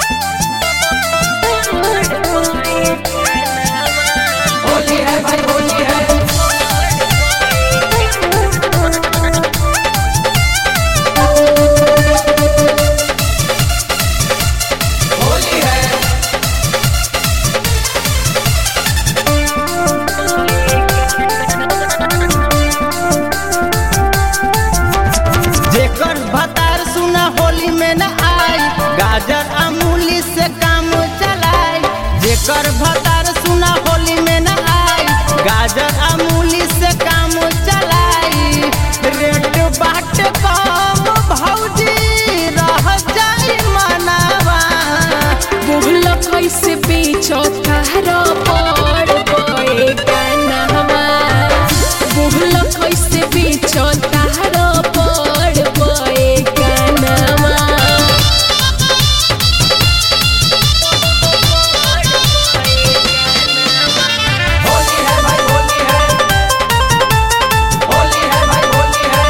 होली है भाई होली है। होली है। जेकर भतार सुना होली में न आई, गाजर अमूली से काम चलाई। जेकर भतार सुना होली में न आई, गाजर अमूली से काम चलाई। रेट बाट कम भौजी रह जाई मनावा। बोल कैसे बेचो तारो पड़ गए गानवा। बोल कैसे बेचो तारो पड़ गए गानवा। होली है भाई होली है। होली है भाई होली है।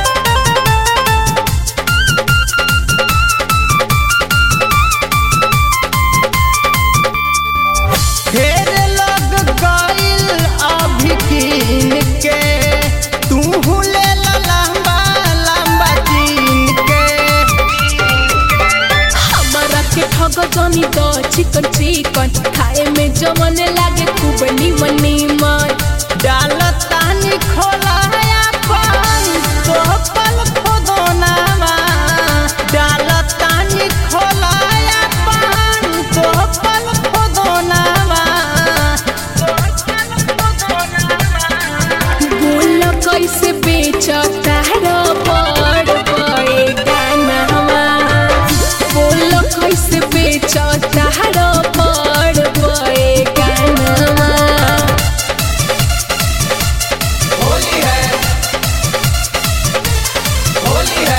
ढेर लोग गइल अभी कीन के, तू ले ला लंबा लंबा चीन के। हमारा के ठग जनी दो चिकन चिकन, खाए में जमन लागे खूब निमन निमन। डालतानी खोलाया पान तो पल खोदोनावा। डालतानी खोलाया पान तो पल खोदोनावा। बोल कैसे बेचो तारो पड़ गए गानवा। बोल कैसे बेचो तारो पड़ गए गानवा। होली है। होली है।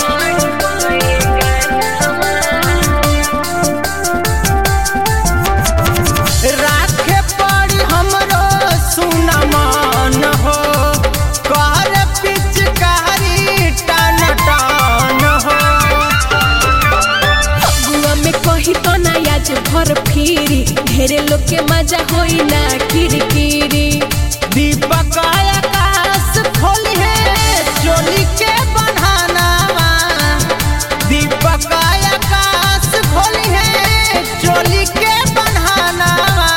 राखे पड़ी हमरो सुना मान हो, कर पिचकारी टन टन हो। अगुआ में कही तो ना आज भर फिरी, ढेरे लोग के मजा होई ना किरकिरी। दीपक आकाश खोली है चोली के बन्हानावा। दीपक आकाश खोली है चोली के बन्हानावा।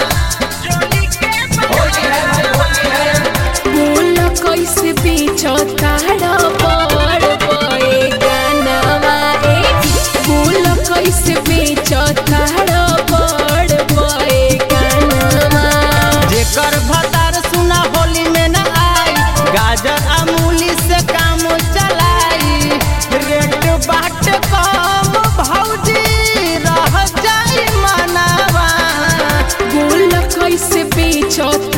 होली है भाई होली है। बोल कैसे बेचो तारो पड़ गए गानवा। बोल कैसे बेचो तारो पड़ गए गानवा। जेकर भतार सुना होली में न आई, गाजर अमूली से काम चलाई। रेट बाट कम भौजी रह जाई मनावा। बोल कैसे बेचो